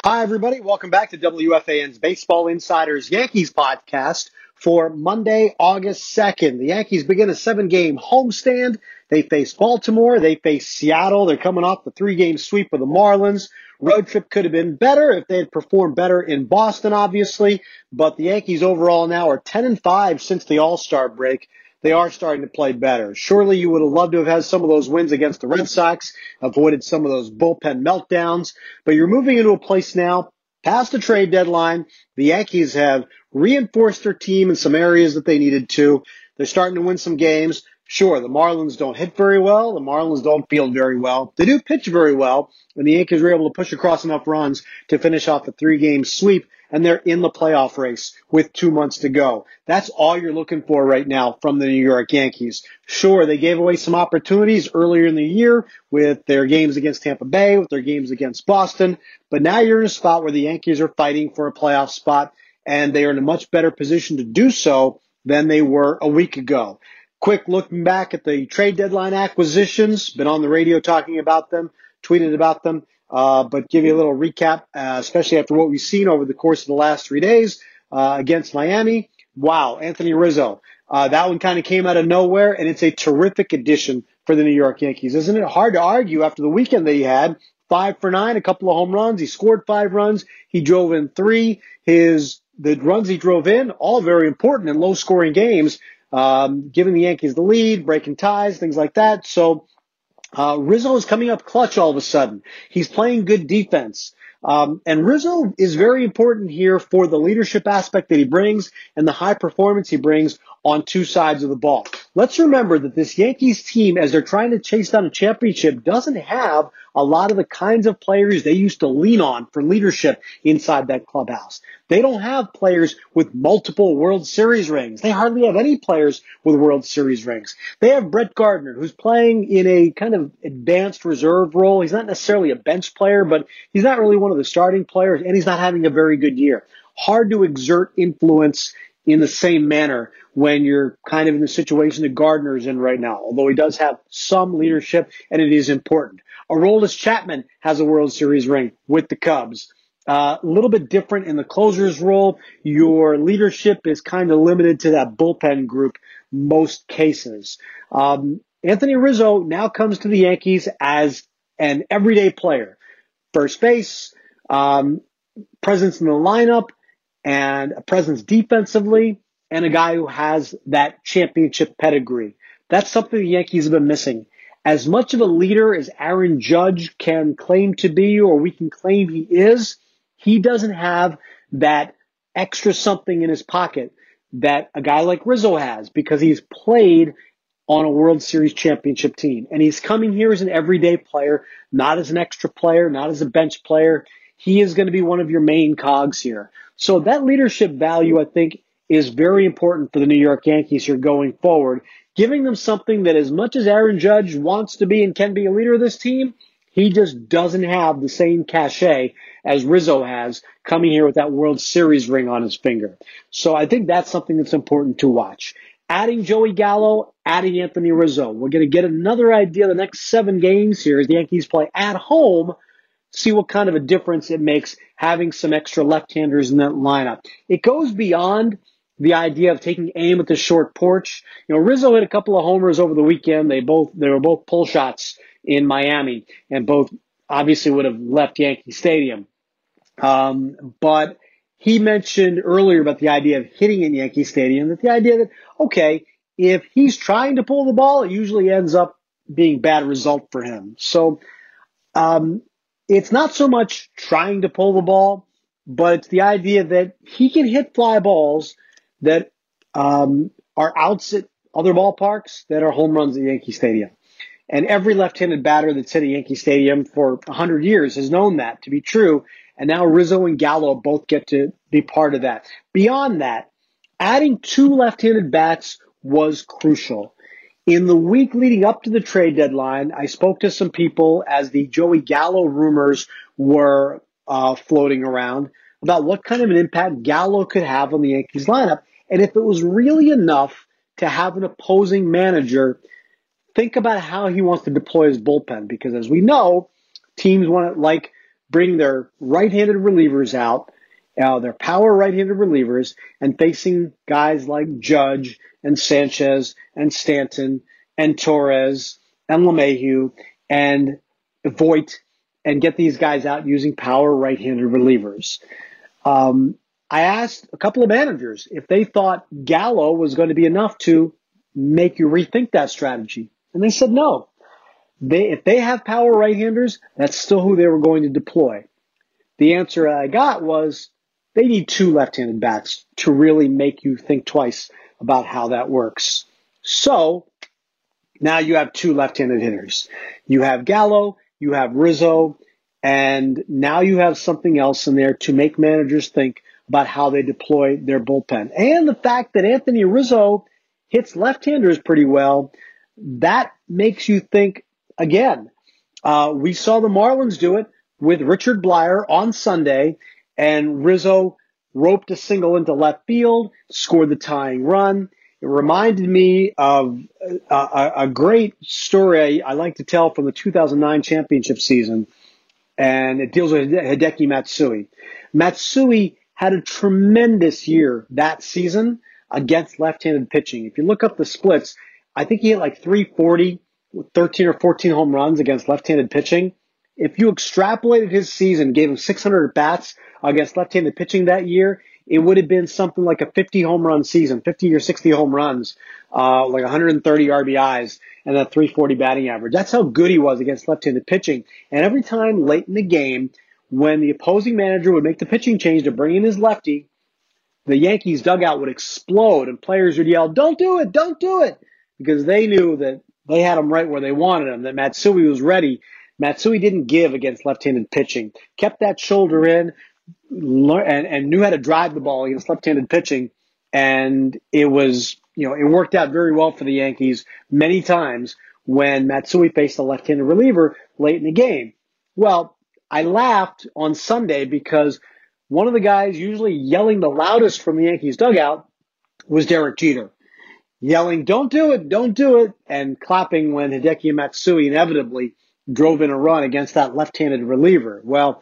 Hi, everybody. Welcome back to WFAN's Baseball Insiders Yankees podcast for Monday, August 2nd. The Yankees begin a 7-game homestand. They face Baltimore. They face Seattle. They're coming off the 3-game sweep of the Marlins. Road trip could have been better if they had performed better in Boston, obviously. But the Yankees overall now are 10-5 since the All-Star break. They are starting to play better. Surely you would have loved to have had some of those wins against the Red Sox, avoided some of those bullpen meltdowns. But you're moving into a place now, past the trade deadline. The Yankees have reinforced their team in some areas that they needed to. They're starting to win some games. Sure, the Marlins don't hit very well. The Marlins don't field very well. They do pitch very well, and the Yankees were able to push across enough runs to finish off the 3-game sweep, and they're in the playoff race with 2 months to go. That's all you're looking for right now from the New York Yankees. Sure, they gave away some opportunities earlier in the year with their games against Tampa Bay, with their games against Boston, but now you're in a spot where the Yankees are fighting for a playoff spot, and they are in a much better position to do so than they were a week ago. Quick looking back at the trade deadline acquisitions, been on the radio talking about them, tweeted about them, but give you a little recap, especially after what we've seen over the course of the last 3 days against Miami. Wow, Anthony Rizzo. That one kind of came out of nowhere, and it's a terrific addition for the New York Yankees. Isn't it hard to argue after the weekend that he had? 5 for 9, a couple of home runs. He scored 5 runs. He drove in 3. The runs he drove in, all very important in low-scoring games, giving the Yankees the lead, breaking ties, things like that. So Rizzo is coming up clutch all of a sudden. He's playing good defense. And Rizzo is very important here for the leadership aspect that he brings and the high performance he brings on two sides of the ball. Let's remember that this Yankees team, as they're trying to chase down a championship, doesn't have a lot of the kinds of players they used to lean on for leadership inside that clubhouse. They don't have players with multiple World Series rings. They hardly have any players with World Series rings. They have Brett Gardner, who's playing in a kind of advanced reserve role. He's not necessarily a bench player, but he's not really one of the starting players, and he's not having a very good year. Hard to exert influence in the same manner when you're kind of in the situation that Gardner is in right now, although he does have some leadership, and it is important. Aroldis Chapman has a World Series ring with the Cubs. A little bit different in the closer's role. Your leadership is kind of limited to that bullpen group most cases. Anthony Rizzo now comes to the Yankees as an everyday player. First base, presence in the lineup, and a presence defensively, and a guy who has that championship pedigree. That's something the Yankees have been missing. As much of a leader as Aaron Judge can claim to be, or we can claim he is, he doesn't have that extra something in his pocket that a guy like Rizzo has, because he's played on a World Series championship team. And he's coming here as an everyday player, not as an extra player, not as a bench player. He is going to be one of your main cogs here. So that leadership value, I think, is very important for the New York Yankees here going forward, giving them something that, as much as Aaron Judge wants to be and can be a leader of this team, he just doesn't have the same cachet as Rizzo has, coming here with that World Series ring on his finger. So I think that's something that's important to watch. Adding Joey Gallo, adding Anthony Rizzo. We're going to get another idea the next 7 games here as the Yankees play at home. See what kind of a difference it makes having some extra left-handers in that lineup. It goes beyond the idea of taking aim at the short porch. You know, Rizzo hit a couple of homers over the weekend. They were both pull shots in Miami, and both obviously would have left Yankee Stadium. But he mentioned earlier about the idea of hitting in Yankee Stadium, that the idea that, okay, if he's trying to pull the ball, it usually ends up being bad result for him. So, it's not so much trying to pull the ball, but it's the idea that he can hit fly balls that are outs at other ballparks that are home runs at Yankee Stadium. And every left-handed batter that's hit at Yankee Stadium for 100 years has known that to be true. And now Rizzo and Gallo both get to be part of that. Beyond that, adding 2 left-handed bats was crucial. In the week leading up to the trade deadline, I spoke to some people as the Joey Gallo rumors were floating around about what kind of an impact Gallo could have on the Yankees lineup. And if it was really enough to have an opposing manager think about how he wants to deploy his bullpen. Because as we know, teams want to, like bring their right-handed relievers out, their power right-handed relievers, and facing guys like Judge and Sanchez and Stanton and Torres and LeMahieu and Voit, and get these guys out using power right-handed relievers. I asked a couple of managers if they thought Gallo was going to be enough to make you rethink that strategy. And they said no. If they have power right-handers, that's still who they were going to deploy. The answer I got was they need two left-handed bats to really make you think twice about how that works. So now you have two left-handed hitters. You have Gallo, you have Rizzo, and now you have something else in there to make managers think about how they deploy their bullpen. And the fact that Anthony Rizzo hits left-handers pretty well, that makes you think again. We saw the Marlins do it with Richard Bleier on Sunday, and Rizzo roped a single into left field, scored the tying run. It reminded me of a great story I like to tell from the 2009 championship season, and it deals with Hideki Matsui. Matsui had a tremendous year that season against left-handed pitching. If you look up the splits, I think he hit like 340 with 13 or 14 home runs against left-handed pitching. If you extrapolated his season, gave him 600 bats against left-handed pitching that year, it would have been something like a 50 home run season, 50 or 60 home runs, like 130 RBIs, and a 340 batting average. That's how good he was against left-handed pitching. And every time late in the game, when the opposing manager would make the pitching change to bring in his lefty, the Yankees dugout would explode and players would yell, "Don't do it, don't do it," because they knew that they had him right where they wanted him, that Matsui was ready. Matsui didn't give against left-handed pitching, kept that shoulder in, and knew how to drive the ball against left-handed pitching. And it was, it worked out very well for the Yankees many times when Matsui faced a left-handed reliever late in the game. Well, I laughed on Sunday because one of the guys usually yelling the loudest from the Yankees dugout was Derek Jeter, yelling, "Don't do it, don't do it," and clapping when Hideki Matsui inevitably drove in a run against that left-handed reliever. Well,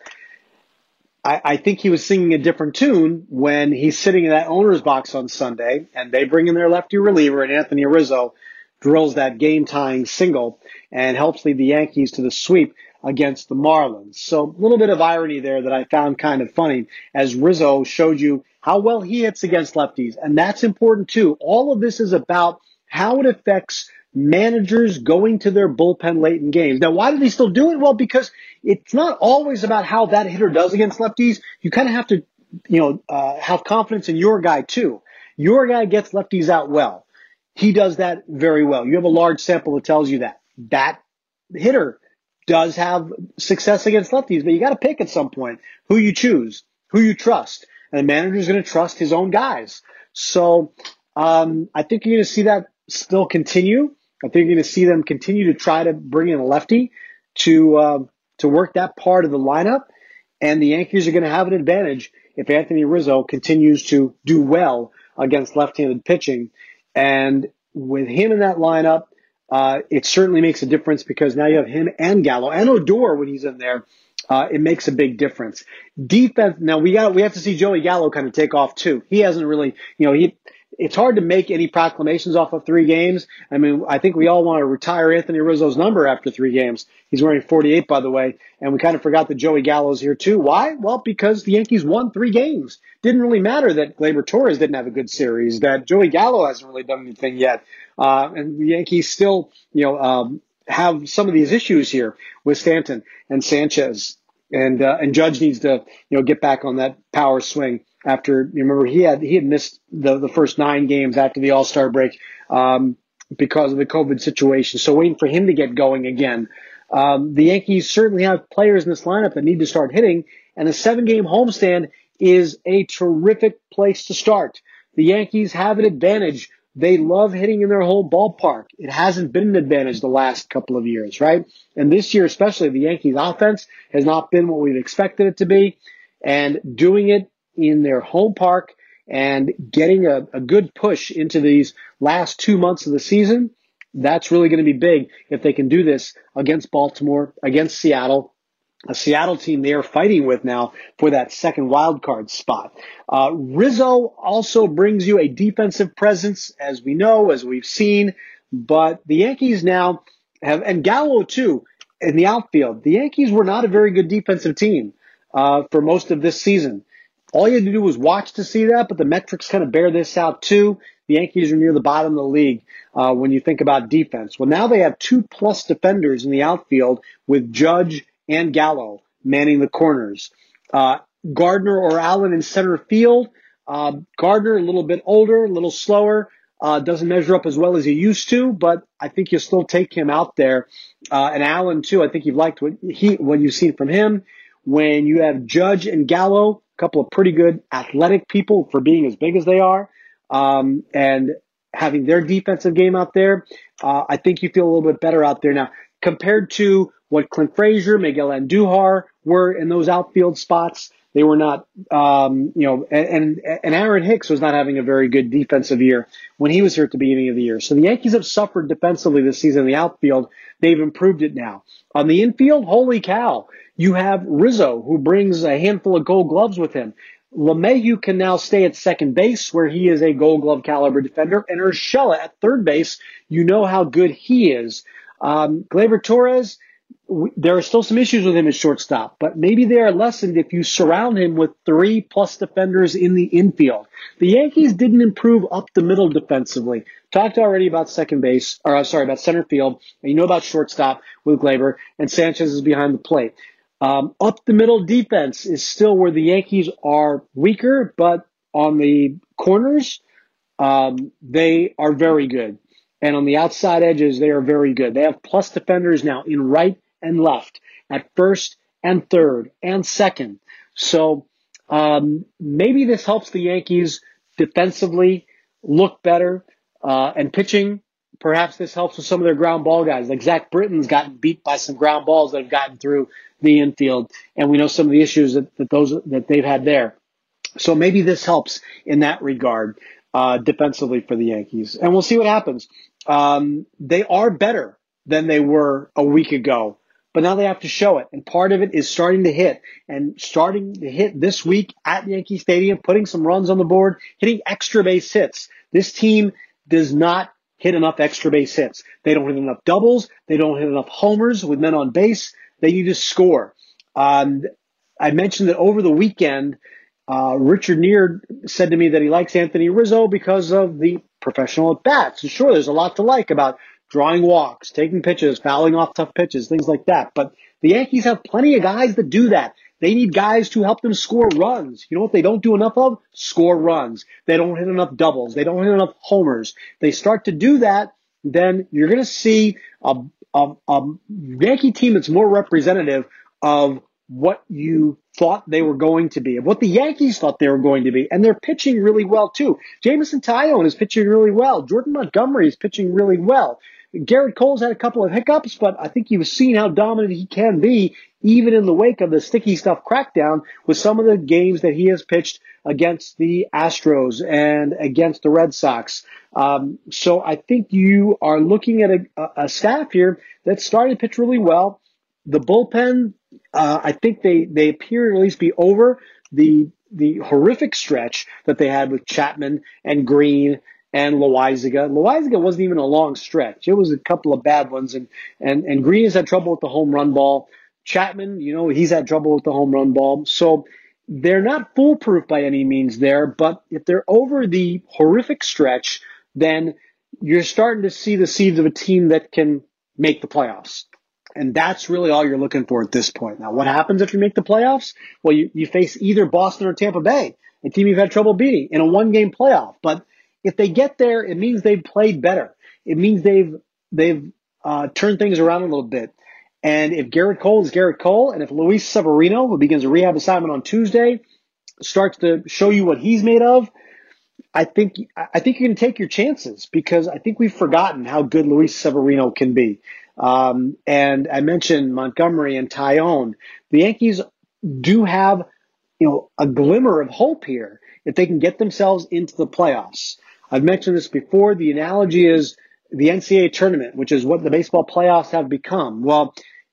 I think he was singing a different tune when he's sitting in that owner's box on Sunday and they bring in their lefty reliever and Anthony Rizzo drills that game-tying single and helps lead the Yankees to the sweep against the Marlins. So a little bit of irony there that I found kind of funny as Rizzo showed you how well he hits against lefties. And that's important too. All of this is about how it affects managers going to their bullpen late in games. Now, why do they still do it? Well, because it's not always about how that hitter does against lefties. You kind of have to, have confidence in your guy too. Your guy gets lefties out well. He does that very well. You have a large sample that tells you that. That hitter does have success against lefties, but you got to pick at some point who you choose, who you trust. And the manager's going to trust his own guys. So I think you're going to see that still continue. I think you're going to see them continue to try to bring in a lefty to work that part of the lineup. And the Yankees are going to have an advantage if Anthony Rizzo continues to do well against left-handed pitching. And with him in that lineup, it certainly makes a difference because now you have him and Gallo and Odor when he's in there. It makes a big difference. Defense. Now we have to see Joey Gallo kind of take off too. He hasn't really, it's hard to make any proclamations off of 3 games. I mean, I think we all want to retire Anthony Rizzo's number after 3 games. He's wearing 48, by the way, and we kind of forgot that Joey Gallo's here too. Why? Well, because the Yankees won 3 games. Didn't really matter that Gleyber Torres didn't have a good series, that Joey Gallo hasn't really done anything yet, and the Yankees still, have some of these issues here with Stanton and Sanchez, and Judge needs to, get back on that power swing. After, remember, he had missed the first 9 games after the All-Star break because of the COVID situation. So waiting for him to get going again. The Yankees certainly have players in this lineup that need to start hitting, and a 7-game homestand is a terrific place to start. The Yankees have an advantage. They love hitting in their home ballpark. It hasn't been an advantage the last couple of years, right? And this year especially, the Yankees offense has not been what we've expected it to be, and doing it in their home park and getting a good push into these last 2 months of the season, that's really going to be big if they can do this against Baltimore, against Seattle, a Seattle team they are fighting with now for that second wild card spot. Rizzo also brings you a defensive presence, as we know, as we've seen, but the Yankees now have, and Gallo too, in the outfield. The Yankees were not a very good defensive team for most of this season. All you had to do was watch to see that, but the metrics kind of bear this out too. The Yankees are near the bottom of the league when you think about defense. Well, now they have 2+ defenders in the outfield with Judge and Gallo manning the corners. Gardner or Allen in center field. Gardner a little bit older, a little slower, doesn't measure up as well as he used to, but I think you'll still take him out there. And Allen too, I think you've liked what you've seen from him. When you have Judge and Gallo, a couple of pretty good athletic people for being as big as they are, and having their defensive game out there, I think you feel a little bit better out there now compared to what Clint Frazier, Miguel Andujar were in those outfield spots. They were not, and Aaron Hicks was not having a very good defensive year when he was here at the beginning of the year. So the Yankees have suffered defensively this season in the outfield. They've improved it now. On the infield, holy cow, you have Rizzo, who brings a handful of Gold Gloves with him. LeMahieu can now stay at second base, where he is a Gold Glove caliber defender, and Urshela at third base. You know how good he is. Gleyber Torres, there are still some issues with him at shortstop, but maybe they are lessened if you surround him with 3+ defenders in the infield. The Yankees didn't improve up the middle defensively. Talked already about about center field, and you know about shortstop with Gleyber, and Sanchez is behind the plate. Up the middle defense is still where the Yankees are weaker, but on the corners, they are very good. And on the outside edges, they are very good. They have plus defenders now in right and left, at first and third and second. So maybe this helps the Yankees defensively look better, and pitching. Perhaps this helps with some of their ground ball guys. Like Zach Britton's gotten beat by some ground balls that have gotten through the infield, and we know some of the issues that they've had there. So maybe this helps in that regard defensively for the Yankees, and we'll see what happens. They are better than they were a week ago, but now they have to show it, and part of it is starting to hit this week at Yankee Stadium, putting some runs on the board, hitting extra base hits. This team does not hit enough extra base hits. They don't hit enough doubles. They don't hit enough homers with men on base. They need to score. I mentioned that over the weekend, Richard Neer said to me that he likes Anthony Rizzo because of the professional at-bats. And sure, there's a lot to like about drawing walks, taking pitches, fouling off tough pitches, things like that. But the Yankees have plenty of guys that do that. They need guys to help them score runs. You know what they don't do enough of? Score runs. They don't hit enough doubles. They don't hit enough homers. They start to do that, then you're going to see a Yankee team that's more representative of what you thought they were going to be, of what the Yankees thought they were going to be. And they're pitching really well, too. Jameson Taillon is pitching really well. Jordan Montgomery is pitching really well. Garrett Cole's had a couple of hiccups, but I think you've seen how dominant he can be, even in the wake of the sticky stuff crackdown with some of the games that he has pitched against the Astros and against the Red Sox. So I think you are looking at a staff here that's starting to pitch really well. The bullpen, I think they appear to at least be over the horrific stretch that they had with Chapman and Green and Loaizaga. Loaizaga wasn't even a long stretch. It was a couple of bad ones, and Green has had trouble with the home run ball. Chapman, he's had trouble with the home run ball. So they're not foolproof by any means there, but if they're over the horrific stretch, then you're starting to see the seeds of a team that can make the playoffs. And that's really all you're looking for at this point. Now, what happens if you make the playoffs? Well, you face either Boston or Tampa Bay, a team you've had trouble beating in a one-game playoff. But if they get there, it means they've played better. It means they've turned things around a little bit. And if Garrett Cole is Garrett Cole, and if Luis Severino, who begins a rehab assignment on Tuesday, starts to show you what he's made of, I think you're going to take your chances, because I think we've forgotten how good Luis Severino can be. And I mentioned Montgomery and Taillon. The Yankees do have, a glimmer of hope here if they can get themselves into the playoffs. I've mentioned this before. The analogy is the NCAA tournament, which is what the baseball playoffs have become. Well,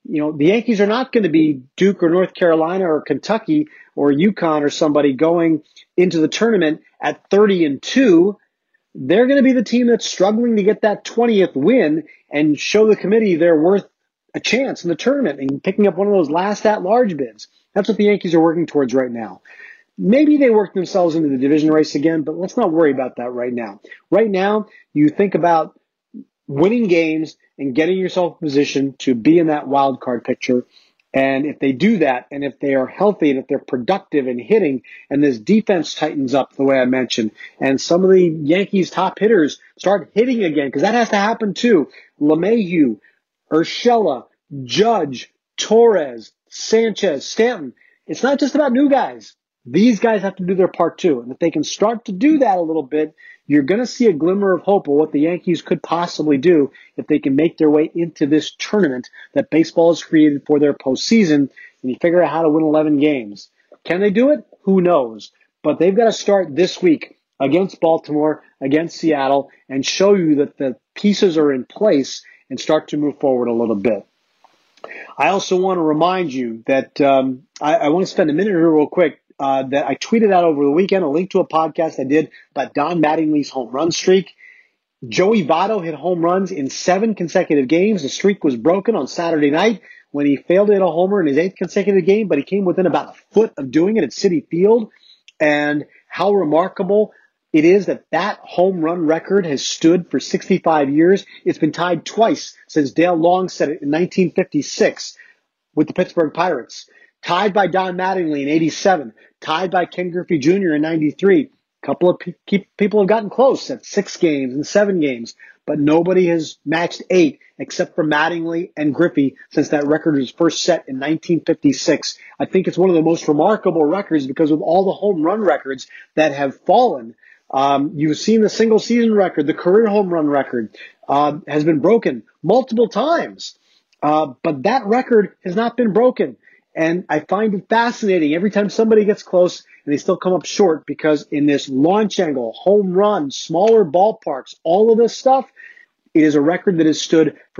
The Yankees are not going to be Duke or North Carolina or Kentucky or UConn or somebody going into the tournament at 30-2. They're going to be the team that's struggling to get that 20th win and show the committee they're worth a chance in the tournament and picking up one of those last at-large bids. That's what the Yankees are working towards right now. Maybe they work themselves into the division race again, but let's not worry about that right now. Right now, you think about winning games and getting yourself in position to be in that wild card picture. And if they do that, and if they are healthy, and if they're productive and hitting, and this defense tightens up the way I mentioned, and some of the Yankees' top hitters start hitting again, because that has to happen too. LeMahieu, Urshela, Judge, Torres, Sanchez, Stanton. It's not just about new guys. These guys have to do their part too. And if they can start to do that a little bit, you're going to see a glimmer of hope of what the Yankees could possibly do if they can make their way into this tournament that baseball has created for their postseason, and you figure out how to win 11 games. Can they do it? Who knows? But they've got to start this week against Baltimore, against Seattle, and show you that the pieces are in place and start to move forward a little bit. I also want to remind you that I want to spend a minute here real quick that I tweeted out over the weekend, a link to a podcast I did about Don Mattingly's home run streak. Joey Votto hit home runs in 7 consecutive games. The streak was broken on Saturday night when he failed to hit a homer in his 8th consecutive game, but he came within about a foot of doing it at Citi Field. And how remarkable it is that home run record has stood for 65 years. It's been tied twice since Dale Long set it in 1956 with the Pittsburgh Pirates. Tied by Don Mattingly in 87. Tied by Ken Griffey Jr. in 93. A couple of people have gotten close at 6 games and 7 games, but nobody has matched 8 except for Mattingly and Griffey since that record was first set in 1956. I think it's one of the most remarkable records because of all the home run records that have fallen. You've seen the single season record, the career home run record, has been broken multiple times. But that record has not been broken. And I find it fascinating every time somebody gets close and they still come up short because in this launch angle, home run, smaller ballparks, all of this stuff, it is a record that has stood for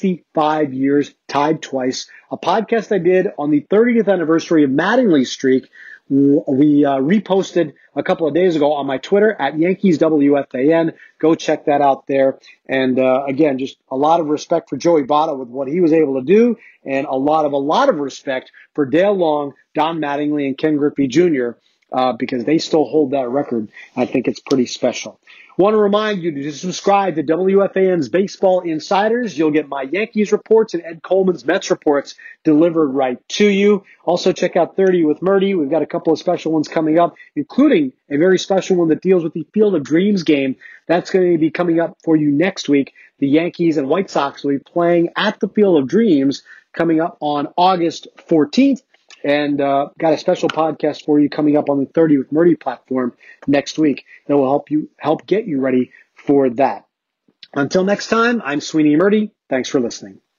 65 years, tied twice. A podcast I did on the 30th anniversary of Mattingly's streak, we reposted a couple of days ago on my Twitter at YankeesWFAN. Go check that out there. And again, just a lot of respect for Joey Votto with what he was able to do, and a lot of respect for Dale Long, Don Mattingly, and Ken Griffey Jr. Because they still hold that record. I think it's pretty special. Want to remind you to subscribe to WFAN's Baseball Insiders. You'll get my Yankees reports and Ed Coleman's Mets reports delivered right to you. Also check out 30 with Murdy. We've got a couple of special ones coming up, including a very special one that deals with the Field of Dreams game. That's going to be coming up for you next week. The Yankees and White Sox will be playing at the Field of Dreams coming up on August 14th. And got a special podcast for you coming up on the 30 with Murdy platform next week that will help get you ready for that. Until next time, I'm Sweeney Murdy. Thanks for listening.